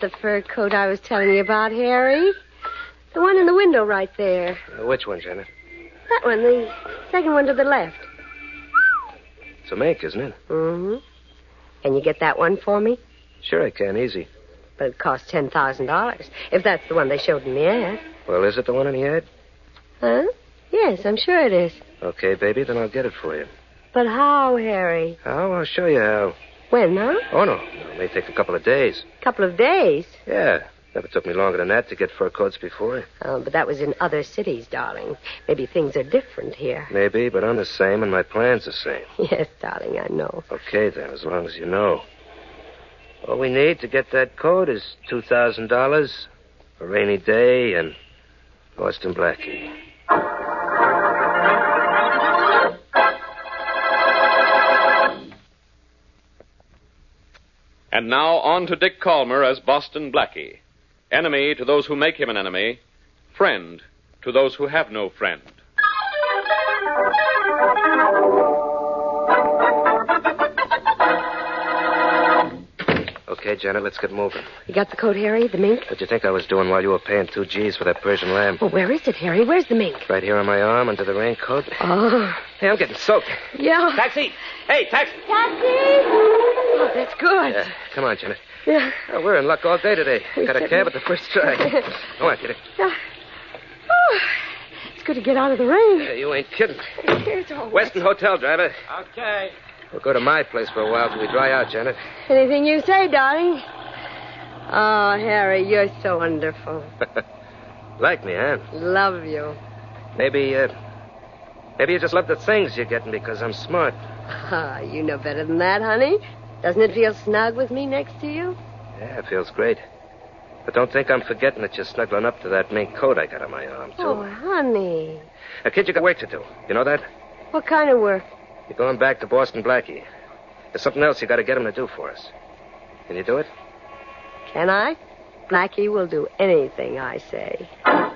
the fur coat I was telling you about, Harry. The one in the window right there. Which one, Janet? That one, the second one to the left. It's a mink, isn't it? Mm-hmm. Can you get that one for me? Sure I can, easy. But it costs $10,000, if that's the one they showed in the ad. Well, is it the one in the ad? Huh? Yes, I'm sure it is. Okay, baby, then I'll get it for you. But how, Harry? How? I'll show you how. When, huh? Oh, no. It may take a couple of days. Couple of days? Yeah. Never took me longer than that to get fur coats before. Oh, but that was in other cities, darling. Maybe things are different here. Maybe, but I'm the same and my plan's the same. Yes, darling, I know. Okay, then, as long as you know. All we need to get that coat is $2,000, a rainy day, and Boston Blackie. And now on to Dick Calmer as Boston Blackie. Enemy to those who make him an enemy. Friend to those who have no friend. Okay, Janet, let's get moving. You got the coat, Harry? The mink? What'd you think I was doing while you were paying 2 G's for that Persian lamb? Well, where is it, Harry? Where's the mink? Right here on my arm under the raincoat. Oh. Hey, I'm getting soaked. Yeah. Taxi! Hey, taxi! Taxi! Oh, that's good. Yeah, come on, Janet. Yeah. Oh, we're in luck all day today. We Got a certainly- cab at the first try. Come on, Kitty. Yeah. Oh, it's good to get out of the rain. You ain't kidding. Here's all Weston Hotel, driver. Okay. We'll go to my place for a while till we dry out, Janet. Anything you say, darling. Oh, Harry, you're so wonderful. Like me, huh? Love you. Maybe you just love the things you're getting because I'm smart. Ah, you know better than that, honey. Doesn't it feel snug with me next to you? Yeah, it feels great. But don't think I'm forgetting that you're snuggling up to that mink coat I got on my arm, too. Oh, honey. Kid, you got work to do. You know that? What kind of work? You're going back to Boston Blackie. There's something else you got to get him to do for us. Can you do it? Can I? Blackie will do anything I say.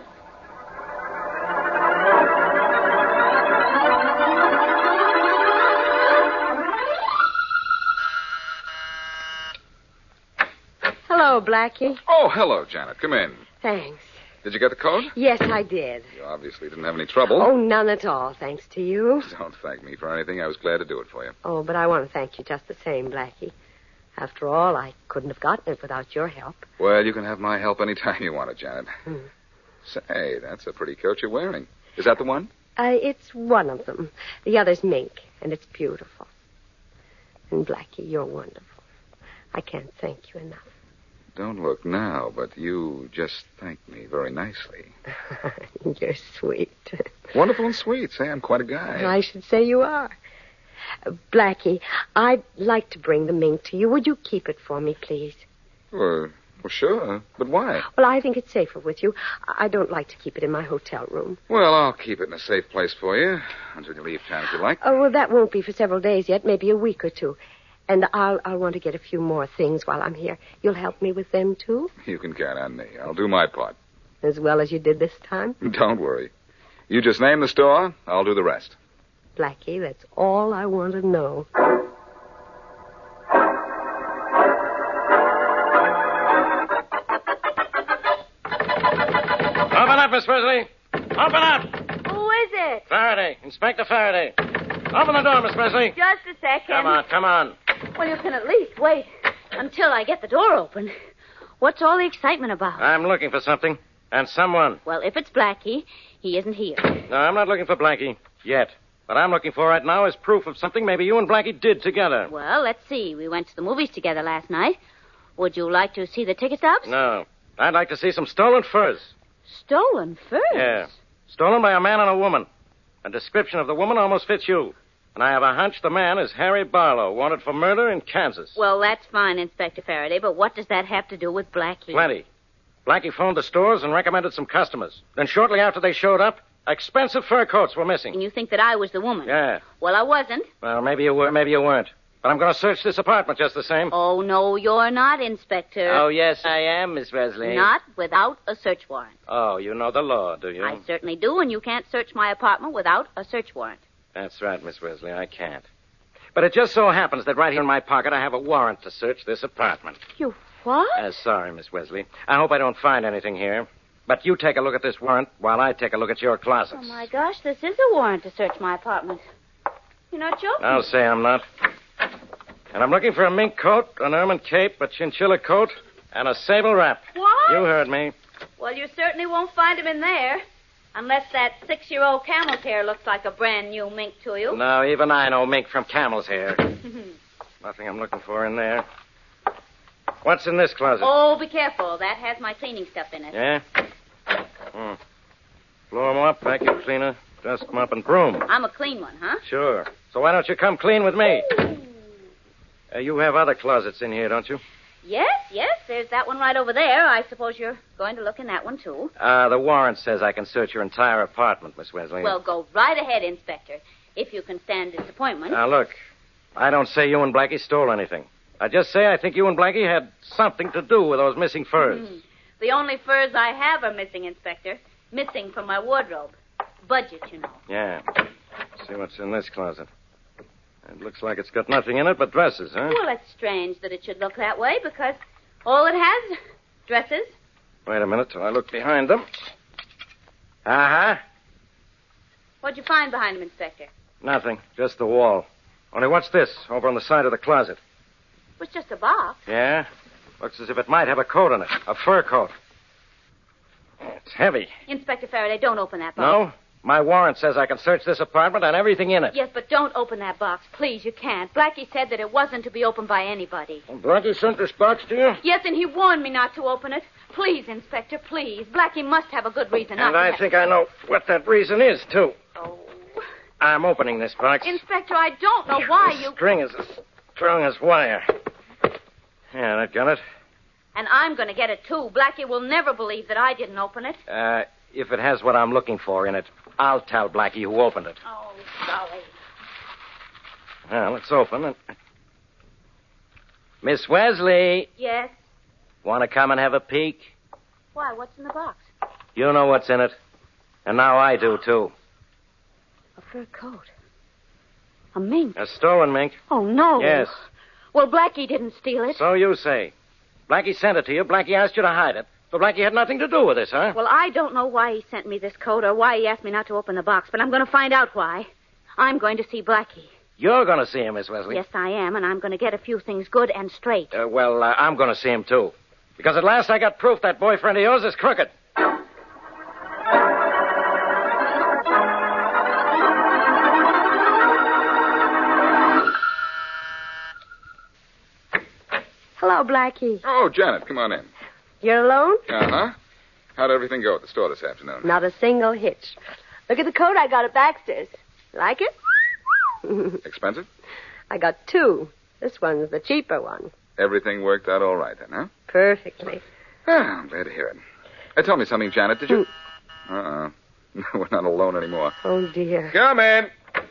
Hello, Blackie. Oh, hello, Janet. Come in. Thanks. Did you get the coat? Yes, I did. You obviously didn't have any trouble. Oh, none at all, thanks to you. Don't thank me for anything. I was glad to do it for you. Oh, but I want to thank you just the same, Blackie. After all, I couldn't have gotten it without your help. Well, you can have my help any time you want it, Janet. Say, that's a pretty coat you're wearing. Is that the one? It's one of them. The other's mink, and it's beautiful. And, Blackie, you're wonderful. I can't thank you enough. Don't look now, but you just thanked me very nicely. You're sweet. Wonderful and sweet. Say, I'm quite a guy. I should say you are. Blackie, I'd like to bring the mink to you. Would you keep it for me, please? Well, sure. But why? Well, I think it's safer with you. I don't like to keep it in my hotel room. Well, I'll keep it in a safe place for you until you leave town, if you like. Oh, well, that won't be for several days yet, maybe a week or two. And I'll want to get a few more things while I'm here. You'll help me with them, too? You can count on me. I'll do my part. As well as you did this time? Don't worry. You just name the store, I'll do the rest. Blackie, that's all I want to know. Open up, Miss Presley. Open up. Who is it? Faraday. Inspector Faraday. Open the door, Miss Presley. Just a second. Come on. Well, you can at least wait until I get the door open. What's all the excitement about? I'm looking for something. And someone. Well, if it's Blackie, he isn't here. No, I'm not looking for Blackie. Yet. What I'm looking for right now is proof of something maybe you and Blackie did together. Well, let's see. We went to the movies together last night. Would you like to see the ticket stubs? No. I'd like to see some stolen furs. Stolen furs? Yeah. Stolen by a man and a woman. A description of the woman almost fits you. And I have a hunch the man is Harry Barlow, wanted for murder in Kansas. Well, that's fine, Inspector Faraday, but what does that have to do with Blackie? Plenty. Blackie phoned the stores and recommended some customers. Then shortly after they showed up, expensive fur coats were missing. And you think that I was the woman? Yeah. Well, I wasn't. Well, maybe you were, maybe you weren't. But I'm going to search this apartment just the same. Oh, no, you're not, Inspector. Oh, yes, I am, Miss Presley. Not without a search warrant. Oh, you know the law, do you? I certainly do, and you can't search my apartment without a search warrant. That's right, Miss Presley, I can't. But it just so happens that right here in my pocket I have a warrant to search this apartment. You What? Sorry, Miss Wesley. I hope I don't find anything here. But you take a look at this warrant while I take a look at your closets. Oh, my gosh, this is a warrant to search my apartment. You're not joking. I'll say I'm not. And I'm looking for a mink coat, an ermine cape, a chinchilla coat, and a sable wrap. What? You heard me. Well, you certainly won't find him in there. Unless that 6-year-old camel's hair looks like a brand new mink to you. No, even I know mink from camel's hair. Nothing I'm looking for in there. What's in this closet? Oh, be careful. That has my cleaning stuff in it. Yeah? Floor mop, vacuum cleaner, dust mop, and broom. I'm a clean one, huh? Sure. So why don't you come clean with me? You have other closets in here, don't you? Yes. There's that one right over there. I suppose you're going to look in that one, too. The warrant says I can search your entire apartment, Miss Wesley. Well, go right ahead, Inspector, if you can stand disappointment. Now, look, I don't say you and Blackie stole anything. I just say I think you and Blackie had something to do with those missing furs. The only furs I have are missing, Inspector. Missing from my wardrobe. Budget, you know. Yeah. See what's in this closet. It looks like it's got nothing in it but dresses, huh? Well, it's strange that it should look that way, because all it has, dresses. Wait a minute till I look behind them. Uh-huh. What'd you find behind them, Inspector? Nothing. Just the wall. Only what's this over on the side of the closet? It was just a box. Yeah? Looks as if it might have a coat in it. A fur coat. It's heavy. Inspector Faraday, don't open that box. No? My warrant says I can search this apartment and everything in it. Yes, but don't open that box. Please, you can't. Blackie said that it wasn't to be opened by anybody. Blackie sent this box to you? Yes, and he warned me not to open it. Please, Inspector, please. Blackie must have a good reason not And to. I think I know what that reason is, too. Oh. I'm opening this box. Inspector, I don't know why The you... string is as strong as wire. Yeah, that got it. And I'm going to get it, too. Blackie will never believe that I didn't open it. If it has what I'm looking for in it, I'll tell Blackie who opened it. Oh, golly. Well, let's open it. Miss Wesley, Yes? want to come and have a peek? Why, what's in the box? You know what's in it. And now I do, too. A fur coat. A mink. A stolen mink. Oh, no. Yes. Well, Blackie didn't steal it. So you say. Blackie sent it to you. Blackie asked you to hide it. But Blackie had nothing to do with this, huh? Well, I don't know why he sent me this coat or why he asked me not to open the box, but I'm going to find out why. I'm going to see Blackie. You're going to see him, Miss Wesley. Yes, I am, and I'm going to get a few things good and straight. I'm going to see him, too. Because at last I got proof that boyfriend of yours is crooked. Hello, Blackie. Oh, Janet, come on in. You're alone? Uh-huh. How'd everything go at the store this afternoon? Not a single hitch. Look at the coat I got at Baxter's. Like it? Expensive? I got two. This one's the cheaper one. Everything worked out all right then, huh? Perfectly. Ah, I'm glad to hear it. Tell me something, Janet. Did you... Uh-uh. We're not alone anymore. Oh, dear. Come in.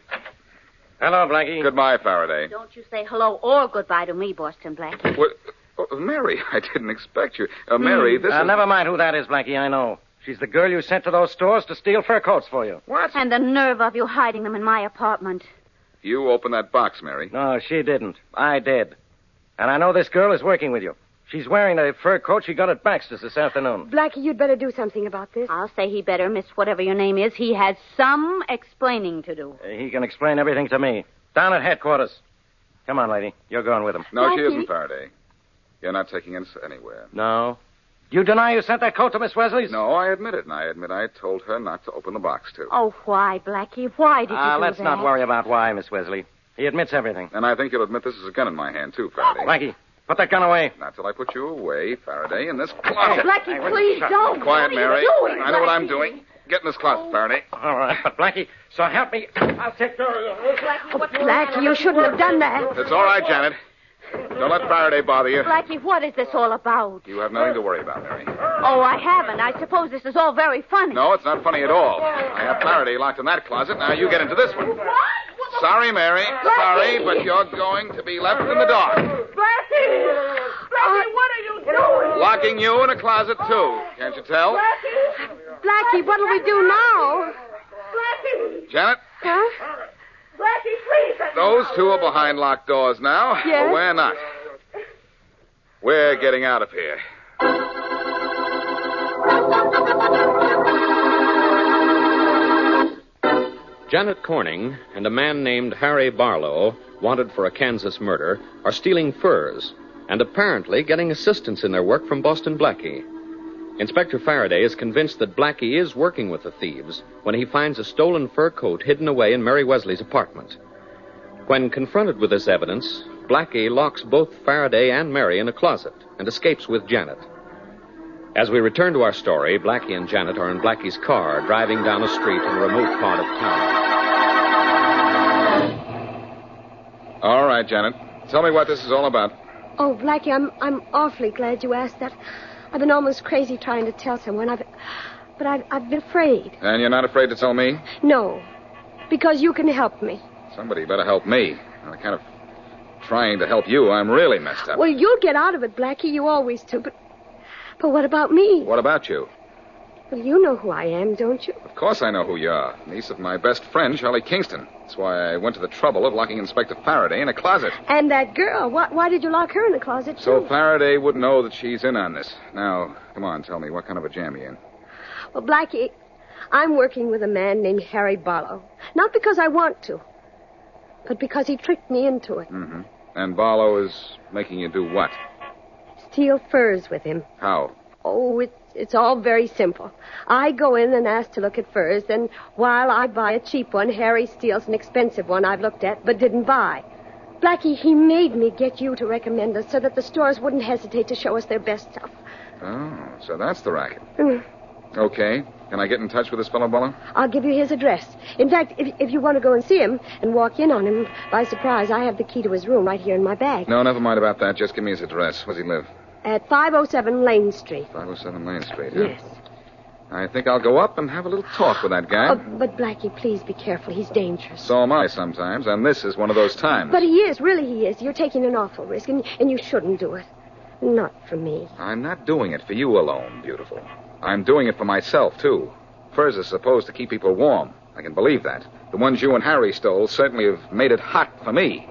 Hello, Blackie. Goodbye, Faraday. Don't you say hello or goodbye to me, Boston Blackie. What? Oh, Mary, I didn't expect you. Mary, this is... Never mind who that is, Blackie, I know. She's the girl you sent to those stores to steal fur coats for you. What? And the nerve of you hiding them in my apartment. You opened that box, Mary. No, she didn't. I did. And I know this girl is working with you. She's wearing the fur coat she got at Baxter's this afternoon. Blackie, you'd better do something about this. I'll say he better, Miss whatever your name is. He has some explaining to do. He can explain everything to me. Down at headquarters. Come on, lady. You're going with him. No, she Blackie? isn't, Faraday. You're not taking us anywhere. No. You deny you sent that coat to Miss Wesley's? No, I admit it, and I admit I told her not to open the box, too. Oh, why, Blackie? Why did you do let's that? not worry about why, Miss Wesley. He admits everything. And I think you'll admit this is a gun in my hand, too, Faraday. Blackie, put that gun away. Not till I put you away, Faraday, in this closet. Blackie, please don't. Quiet, What are Mary. you doing, I know what I'm Blackie? doing. Get in this closet, Faraday. All right, but Blackie, so help me. I'll take care of you. Blackie, what's Blackie, you shouldn't have done that. It's all right, Janet. Don't let Faraday bother you. Blackie, what is this all about? You have nothing to worry about, Mary. Oh, I haven't. I suppose this is all very funny. No, it's not funny at all. I have Faraday locked in that closet. Now you get into this one. Sorry, Mary. Sorry, but you're going to be left in the dark. Blackie! Blackie, what are you doing? Locking you in a closet, too. Can't you tell? Blackie, what'll we do now? Blackie! Janet, Huh? Blackie, please! those two are behind locked doors now. Yes? But we're not. We're getting out of here. Janet Corning and a man named Harry Barlow, wanted for a Kansas murder, are stealing furs and apparently getting assistance in their work from Boston Blackie. Inspector Faraday is convinced that Blackie is working with the thieves when he finds a stolen fur coat hidden away in Mary Wesley's apartment. When confronted with this evidence, Blackie locks both Faraday and Mary in a closet and escapes with Janet. As we return to our story, Blackie and Janet are in Blackie's car driving down a street in a remote part of town. All right, Janet. Tell me what this is all about. Oh, Blackie, I'm awfully glad you asked that. I've been almost crazy trying to tell someone. But I've been afraid. And you're not afraid to tell me? No, because you can help me. Somebody better help me. I'm kind of trying to help you. I'm really messed up. Well, you'll get out of it, Blackie. You always do. But what about me? What about you? Well, you know who I am, don't you? Of course I know who you are. Niece of my best friend, Charlie Kingston. That's why I went to the trouble of locking Inspector Faraday in a closet. And that girl. Why did you lock her in the closet, too? So Faraday wouldn't know that she's in on this. Now, come on, tell me, what kind of a jam you in? Well, Blackie, I'm working with a man named Harry Barlow. Not because I want to, but because he tricked me into it. Mm-hmm. And Barlow is making you do what? Steal furs with him. How? Oh, it's all very simple. I go in and ask to look at furs, then while I buy a cheap one, Harry steals an expensive one I've looked at but didn't buy. Blackie, he made me get you to recommend us so that the stores wouldn't hesitate to show us their best stuff. Oh, so that's the racket. Mm. Okay. Can I get in touch with this fellow, Barlow? I'll give you his address. In fact, if you want to go and see him and walk in on him by surprise, I have the key to his room right here in my bag. No, never mind about that. Just give me his address. Where does he live? At 507 Lane Street. 507 Lane Street, huh? Yes. I think I'll go up and have a little talk with that guy. Oh, but Blackie, please be careful. He's dangerous. So am I sometimes, and this is one of those times. But he is. Really, he is. You're taking an awful risk, and you shouldn't do it. Not for me. I'm not doing it for you alone, beautiful. I'm doing it for myself, too. Furs are supposed to keep people warm. I can believe that. The ones you and Harry stole certainly have made it hot for me.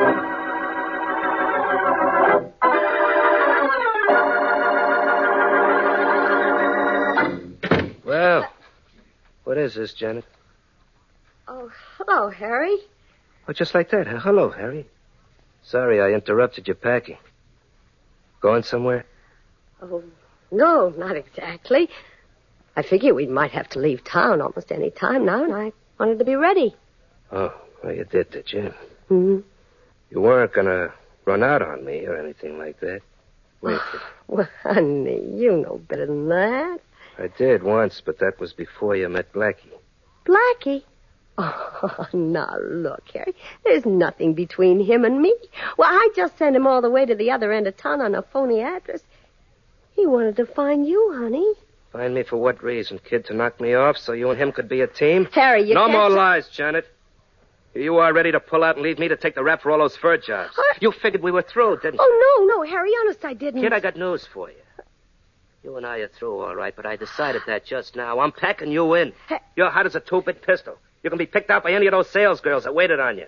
Well, what is this, Janet? Oh, hello, Harry. Oh, just like that, huh? Hello, Harry. Sorry I interrupted your packing. Going somewhere? Oh, no, not exactly. I figure we might have to leave town almost any time now, and I wanted to be ready. Oh, well, you did you? Mm-hmm. You weren't going to run out on me or anything like that. Wait. Well, honey, you know better than that. I did once, but that was before you met Blackie. Blackie? Oh, now look, Harry. There's nothing between him and me. Well, I just sent him all the way to the other end of town on a phony address. He wanted to find you, honey. Find me for what reason, kid? To knock me off so you and him could be a team? Harry, you No can't... more lies, Janet. Here you are ready to pull out and leave me to take the rap for all those fur jobs. What? You figured we were through, didn't you? Oh, no, Harry, honest, I didn't. Kid, I got news for you. You and I are through, all right, but I decided that just now. I'm packing you in. You're hot as a two-bit pistol. You can be picked out by any of those sales girls that waited on you.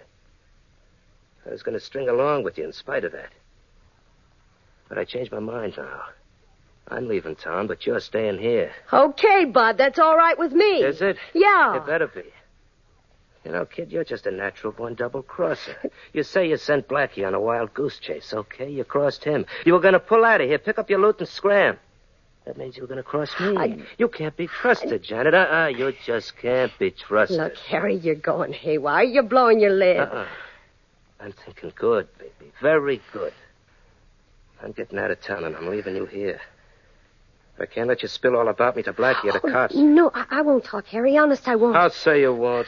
I was going to string along with you in spite of that. But I changed my mind now. I'm leaving town, but you're staying here. Okay, Bud, that's all right with me. Is it? Yeah. It better be. You know, kid, you're just a natural-born double-crosser. You say you sent Blackie on a wild goose chase, okay? You crossed him. You were going to pull out of here, pick up your loot, and scram. That means you were going to cross me. You can't be trusted, Janet. You just can't be trusted. Look, Harry, you're going haywire. You're blowing your lid. I'm thinking good, baby. Very good. I'm getting out of town, and I'm leaving you here. I can't let you spill all about me to Blackie or the cops. No, I won't talk, Harry. Honest, I won't. I'll say you won't.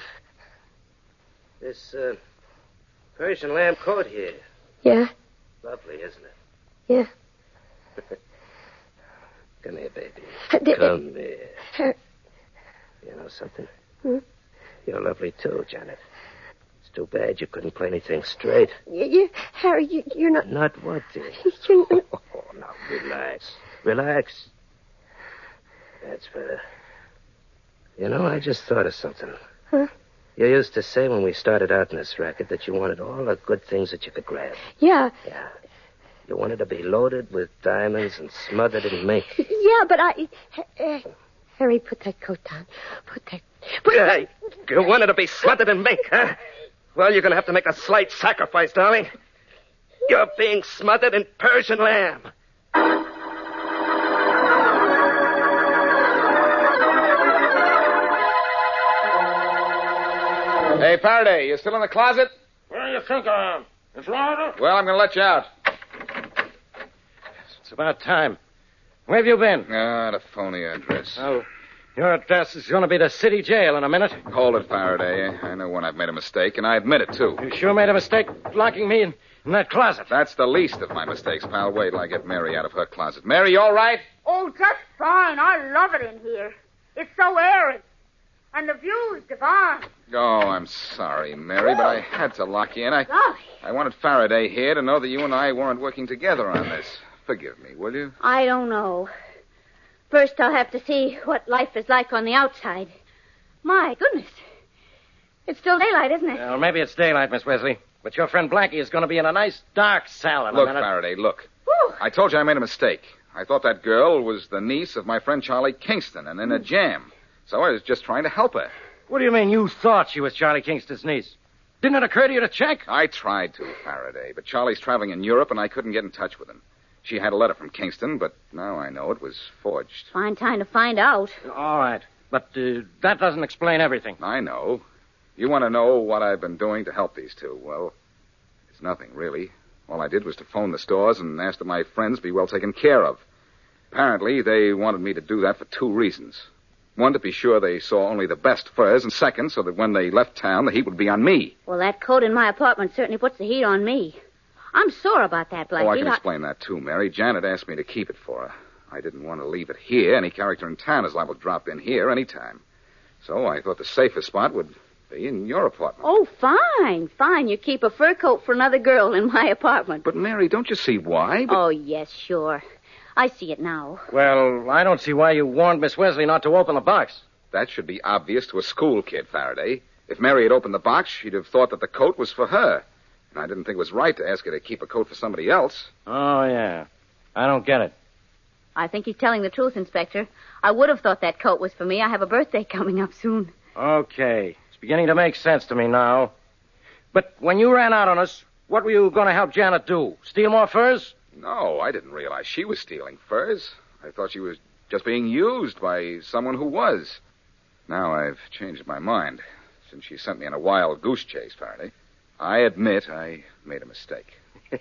This, Persian lamb coat here. Yeah? Lovely, isn't it? Yeah. Come here, baby. Come here. You know something? You're lovely, too, Janet. It's too bad you couldn't play anything straight. Harry, you're not... Not what, dear? You're... Oh, now, relax. Relax. That's better. You know, I just thought of something. Huh? You used to say when we started out in this racket that you wanted all the good things that you could grab. Yeah. Yeah. You wanted to be loaded with diamonds and smothered in mink. Yeah, but Harry, put that coat down. You wanted to be smothered in mink, huh? Well, you're going to have to make a slight sacrifice, darling. You're being smothered in Persian lamb. Hey, Faraday, you still in the closet? Where do you think I am? In Florida? Well, I'm going to let you out. It's about time. Where have you been? The phony address. Oh, your address is going to be the city jail in a minute. Hold it, Faraday. I know when I've made a mistake, and I admit it, too. You sure made a mistake locking me in that closet. That's the least of my mistakes, pal. Wait till I get Mary out of her closet. Mary, you all right? Oh, just fine. I love it in here. It's so airy. And the view's divine. Oh, I'm sorry, Mary, but I had to lock you in. Golly. I wanted Faraday here to know that you and I weren't working together on this. Forgive me, will you? I don't know. First, I'll have to see what life is like on the outside. My goodness. It's still daylight, isn't it? Well, maybe it's daylight, Miss Wesley. But your friend Blackie is going to be in a nice dark cell in a Look, minute. Faraday, look. Whew. I told you I made a mistake. I thought that girl was the niece of my friend Charlie Kingston and in a jam. So I was just trying to help her. What do you mean you thought she was Charlie Kingston's niece? Didn't it occur to you to check? I tried to, Faraday, but Charlie's traveling in Europe and I couldn't get in touch with him. She had a letter from Kingston, but now I know it was forged. Fine time to find out. All right. But that doesn't explain everything. I know. You want to know what I've been doing to help these two. Well, it's nothing, really. All I did was to phone the stores and ask that my friends be well taken care of. Apparently, they wanted me to do that for two reasons. One, to be sure they saw only the best furs, and second, so that when they left town, the heat would be on me. Well, that coat in my apartment certainly puts the heat on me. I'm sore about that, Blackie. Oh, I can explain that, too, Mary. Janet asked me to keep it for her. I didn't want to leave it here. Any character in town is liable to drop in here any time. So I thought the safest spot would be in your apartment. Oh, fine. You keep a fur coat for another girl in my apartment. But, Mary, don't you see why? Oh, yes, sure. I see it now. Well, I don't see why you warned Miss Wesley not to open the box. That should be obvious to a school kid, Faraday. If Mary had opened the box, she'd have thought that the coat was for her. And I didn't think it was right to ask her to keep a coat for somebody else. Oh, yeah. I don't get it. I think he's telling the truth, Inspector. I would have thought that coat was for me. I have a birthday coming up soon. Okay. It's beginning to make sense to me now. But when you ran out on us, what were you going to help Janet do? Steal more furs? No, I didn't realize she was stealing furs. I thought she was just being used by someone who was. Now I've changed my mind, since she sent me on a wild goose chase, Faraday. I admit I made a mistake.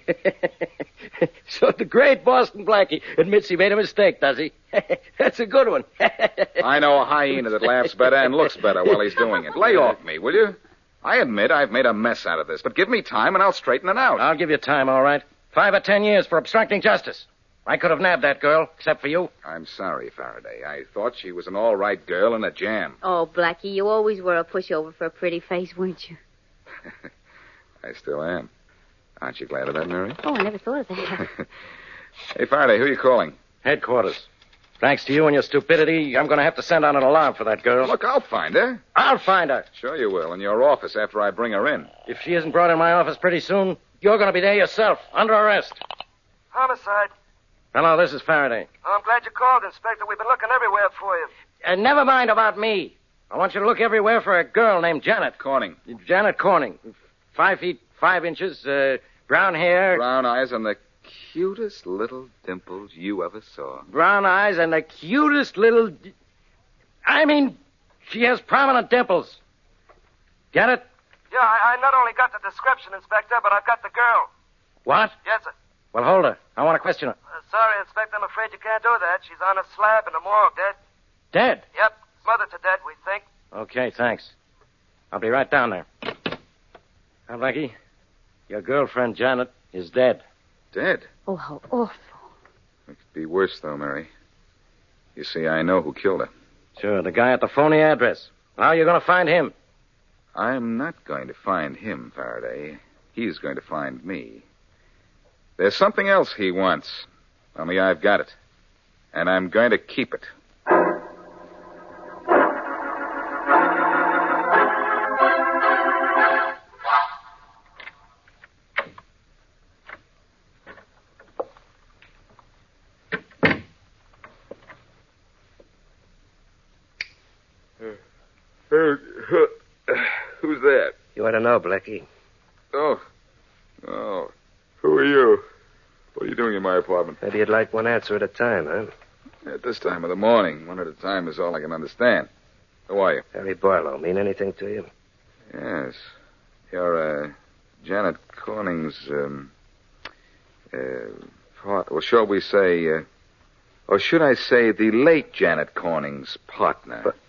So the great Boston Blackie admits he made a mistake, does he? That's a good one. I know a hyena that laughs better and looks better while he's doing it. Lay off me, will you? I admit I've made a mess out of this, but give me time and I'll straighten it out. I'll give you time, all right. 5 or 10 years for obstructing justice. I could have nabbed that girl, except for you. I'm sorry, Faraday. I thought she was an all right girl in a jam. Oh, Blackie, you always were a pushover for a pretty face, weren't you? I still am. Aren't you glad of that, Mary? Oh, I never thought of that. Hey, Faraday, who are you calling? Headquarters. Thanks to you and your stupidity, I'm going to have to send out an alarm for that girl. Look, I'll find her. I'll find her. Sure you will, in your office after I bring her in. If she isn't brought in my office pretty soon, you're going to be there yourself, under arrest. Homicide. Hello, this is Faraday. Oh, I'm glad you called, Inspector. We've been looking everywhere for you. And never mind about me. I want you to look everywhere for a girl named Janet. Corning. Janet Corning. 5 feet 5 inches, brown hair. Brown eyes and the cutest little dimples you ever saw. Brown eyes and the cutest little... I mean, she has prominent dimples. Get it? Yeah, I not only got the description, Inspector, but I've got the girl. What? Yes, sir. Well, hold her. I want to question her. Sorry, Inspector, I'm afraid you can't do that. She's on a slab in the morgue, dead. Dead? Yep, smothered to death, we think. Okay, thanks. I'll be right down there. Now, Blackie, your girlfriend, Janet, is dead. Dead? Oh, how awful. It could be worse, though, Mary. You see, I know who killed her. Sure, the guy at the phony address. How are you going to find him? I'm not going to find him, Faraday. He's going to find me. There's something else he wants. Only I've got it. And I'm going to keep it. way to know, Blackie. Oh. Who are you? What are you doing in my apartment? Maybe you'd like one answer at a time, huh? At this time of the morning, one at a time is all I can understand. Who are you? Harry Barlow. Mean anything to you? Yes. You're, Janet Corning's, or shall we say, or should I say the late Janet Corning's partner? But,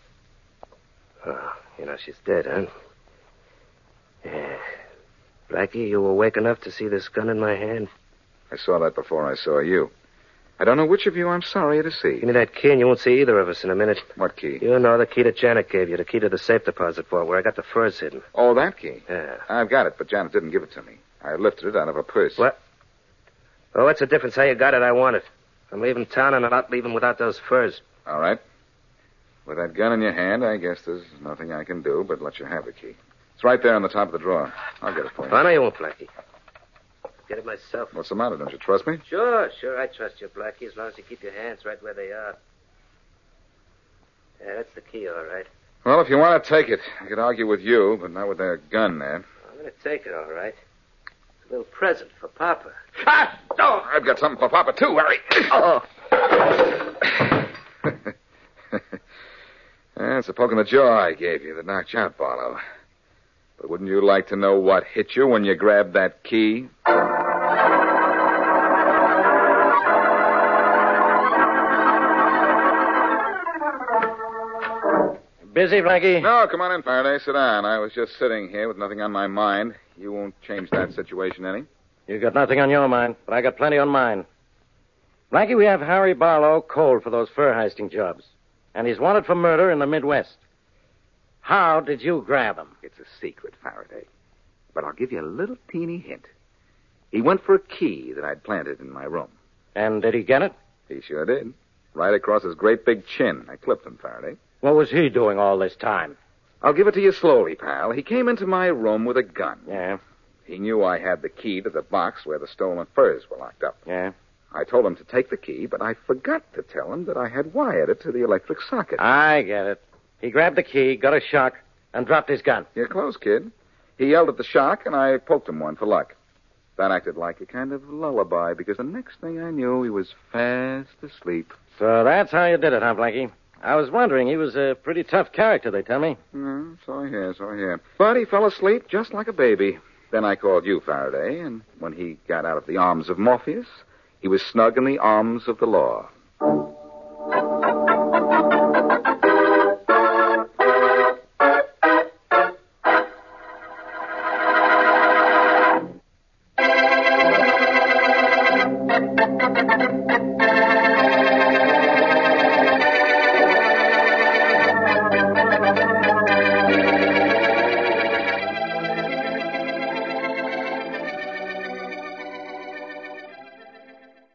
she's dead, huh? Yeah. Blackie, you were awake enough to see this gun in my hand? I saw that before I saw you. I don't know which of you I'm sorry to see. Give me that key and you won't see either of us in a minute. What key? You know, the key that Janet gave you, the key to the safe deposit vault where I got the furs hidden. Oh, that key? Yeah. I've got it, but Janet didn't give it to me. I lifted it out of her purse. What? Oh, what's the difference? How you got it, I want it. I'm leaving town and I'm not leaving without those furs. All right. With that gun in your hand, I guess there's nothing I can do but let you have the key. It's right there on the top of the drawer. I'll get it for you. I know you won't, Blackie. Get it myself. What's the matter? Don't you trust me? Sure. I trust you, Blackie, as long as you keep your hands right where they are. Yeah, that's the key, all right. Well, if you want to take it, I could argue with you, but not with that gun there. I'm going to take it, all right. It's a little present for Papa. Ah! Oh, I've got something for Papa, too, Harry. Oh. That's a poke in the jaw I gave you that knocked you out, Barlow. But wouldn't you like to know what hit you when you grabbed that key? Busy, Blackie? No, come on in, Faraday. Sit down. I was just sitting here with nothing on my mind. You won't change that situation any? You got nothing on your mind, but I got plenty on mine. Blackie, we have Harry Barlow cold for those fur heisting jobs. And he's wanted for murder in the Midwest. How did you grab him? It's a secret, Faraday. But I'll give you a little teeny hint. He went for a key that I'd planted in my room. And did he get it? He sure did. Right across his great big chin. I clipped him, Faraday. What was he doing all this time? I'll give it to you slowly, pal. He came into my room with a gun. Yeah? He knew I had the key to the box where the stolen furs were locked up. Yeah? I told him to take the key, but I forgot to tell him that I had wired it to the electric socket. I get it. He grabbed the key, got a shock, and dropped his gun. You're close, kid. He yelled at the shock, and I poked him one for luck. That acted like a kind of lullaby, because the next thing I knew, he was fast asleep. So that's how you did it, huh, Blackie? I was wondering. He was a pretty tough character, they tell me. So I hear. But he fell asleep just like a baby. Then I called you, Faraday, and when he got out of the arms of Morpheus, he was snug in the arms of the law.